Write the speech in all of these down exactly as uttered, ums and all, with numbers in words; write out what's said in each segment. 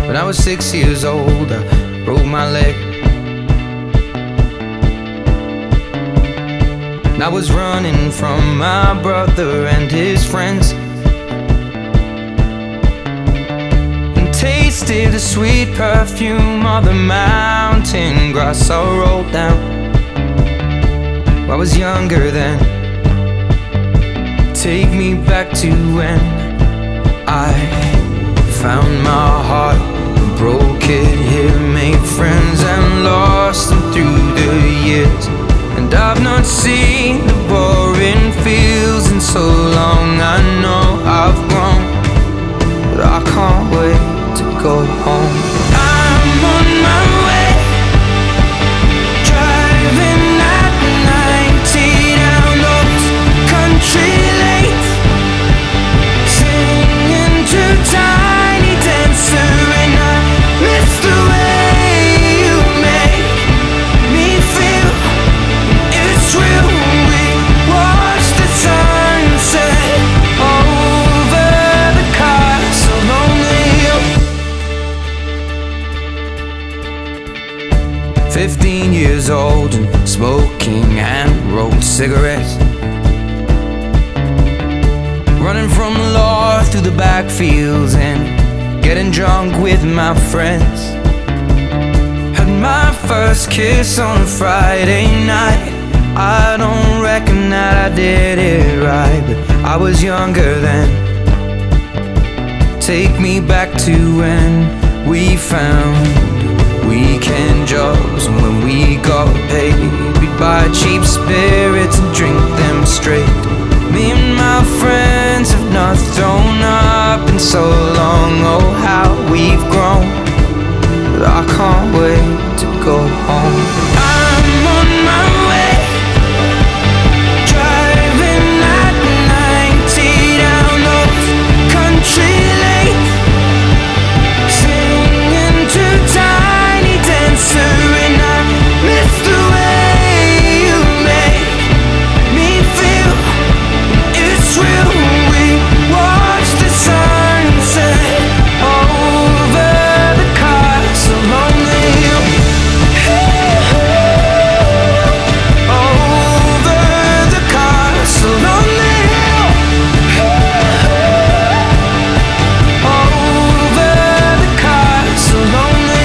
When I was six years old, I broke my leg. And I was running from my brother and his friends, and tasted the sweet perfume of the mountain grass I rolled down. I was younger then. Take me back to when I found my heart, broke it here, made friends and lost them through the years. And I've not seen the boring fields in so long. I know I've grown, but I can't wait to go home. I'm on my way, driving at ninety down those country lanes, singing to Tiny Dancer, and I miss the way you make me feel. It's real. We watch the sunset over the castle on the hill. Fifteen years old and smoking hand-rolled cigarettes, running from the law through the backfields and getting drunk with my friends. Had my first kiss on a Friday night. I don't reckon that I did it right, but I was younger then. Take me back to when we found weekend jobs, and when we got paid, we'd buy cheap spirits and drink them straight. Me and my friends have not thrown up in so long. Oh, how we've grown, but I can't wait to go home. I'm on my way, driving at ninety down those country lanes, singing to Tiny Dancer, and I miss the way you make me feel. It's real. We watch the sunset over the castle on the hill. Over the castle on the hill. Over the castle on the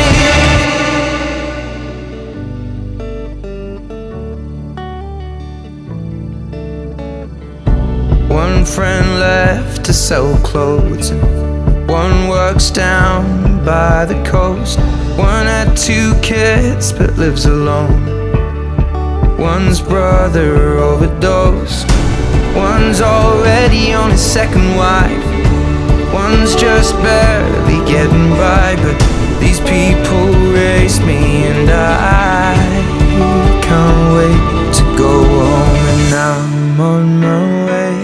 hill. One friend left to sell clothes, and one works down by the coast. One had two kids but lives alone. One's brother overdosed. One's already on his second wife. One's just barely getting by, but these people raised me, and I can't wait to go home. And I'm on my way.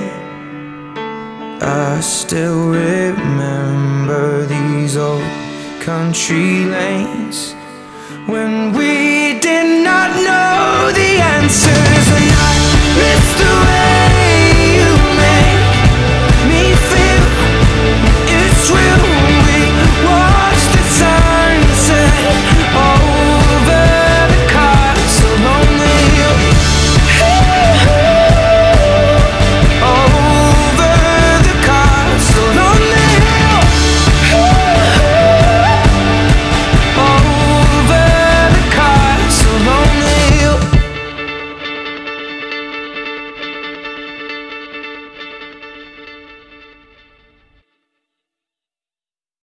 I still remember these old country lanes,